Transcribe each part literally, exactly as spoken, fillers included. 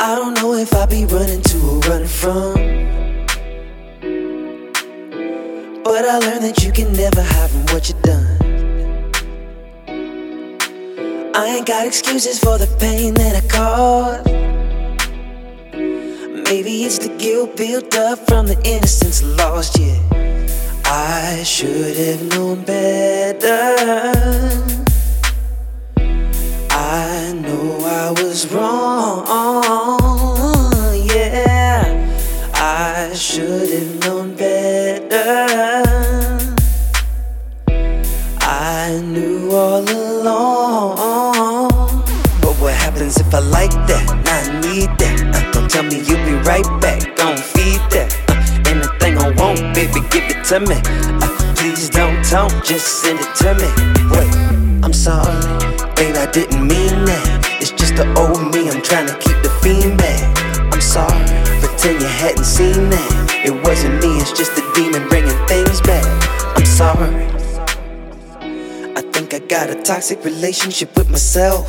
I don't know if I be running to or running from, but I learned that you can never hide from what you done. I ain't got excuses for the pain that I caused. Maybe it's the guilt built up from the innocence lost, yeah. I should have known better. I know I was wrong, yeah. I should have known better. I knew all along. But what happens if I like that? Now I need that. uh, Don't tell me you'll be right back. Don't feed that. uh, Anything I want, baby, give it to me. uh, Please don't talk, just send it to me. Wait, I'm sorry, babe, I didn't mean that. It's just the old me, I'm trying to keep the fiend back. I'm sorry, pretend you hadn't seen that. It wasn't me, it's just the demon bringing things back. I'm sorry, I think I got a toxic relationship with myself.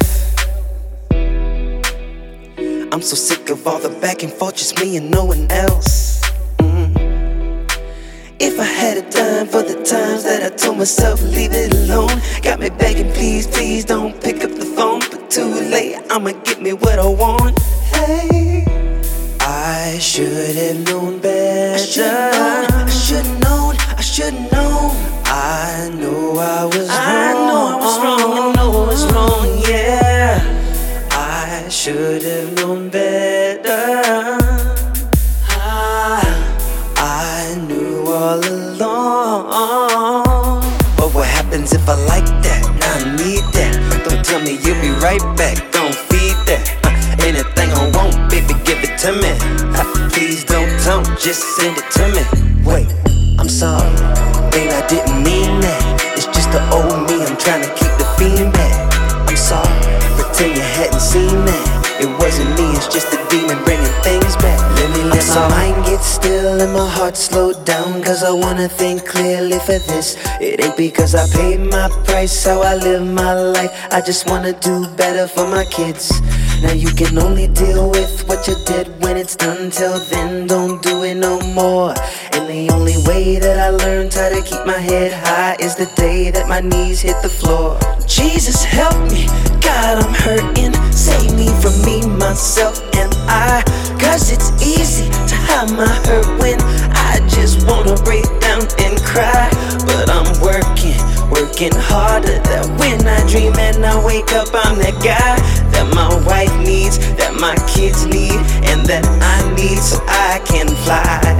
I'm so sick of all the back and forth, just me and no one else. mm. If I had a dime for the times that I told myself leave it alone, got me begging please, please don't pick up the phone. But too late, I'ma get me what I want. Hey, I should have known better. I should've known, I should've known, I know I was wrong. I know I was wrong, I know I was wrong, yeah. I should have known better. I, I knew all along. But what happens if I like that? Now I need that. Don't tell me you'll be right back. Don't feed that. uh, Anything I want, baby, give it to me. uh, Please don't talk, just send it to me. Wait, I'm sorry, babe, I didn't mean that. It's just the old me, I'm trying to keep the fiend back. I'm sorry, pretend you hadn't seen that. It wasn't me, it's just the demon bringing things back. Let me let my mind get still and my heart slow down, cause I wanna think clearly for this. It ain't because I paid my price, how I live my life. I just wanna do better for my kids. Now you can only deal with what you did when it's done. Till then, don't do it no more. And the only way that I learned how to keep my head high is the day that my knees hit the floor. Jesus help me, God I'm hurting. Save me from me, myself and I. Cause it's easy to hide my hurt when I just wanna break down and cry. But I'm working, working harder, that when I dream and I wake up I'm that guy that my wife needs, that my kids need, and that I need so I can fly.